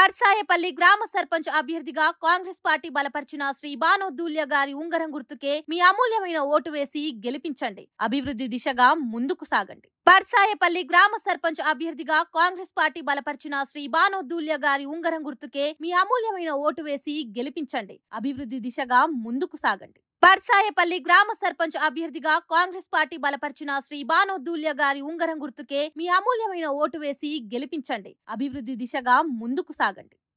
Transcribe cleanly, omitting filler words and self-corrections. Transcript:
పర్సాయపల్లి గ్రామ సర్పంచ్ అభ్యర్థిగా కాంగ్రెస్ పార్టీ బలపరిచిన శ్రీ బానోదూల్య గారి ఉంగరం గుర్తుకే మీ అమూల్యమైన ఓటు వేసి గెలిపించండి. అభివృద్ధి దిశగా ముందుకు సాగండి. పర్సాయపల్లి గ్రామ సర్పంచ్ అభ్యర్థిగా కాంగ్రెస్ పార్టీ బలపరిచిన శ్రీ బానోదూల్య గారి ఉంగరం గుర్తుకే మీ అమూల్యమైన ఓటు వేసి గెలిపించండి. అభివృద్ధి దిశగా ముందుకు సాగండి. పర్సాయపల్లి గ్రామ సర్పంచ్ అభ్యర్థిగా కాంగ్రెస్ పార్టీ బలపరిచిన శ్రీ బానోదూల్య గారి ఉంగరం గుర్తుకే మీ అమూల్యమైన ఓటు వేసి గెలిపించండి. అభివృద్ధి దిశగా ముందుకు సాగండి.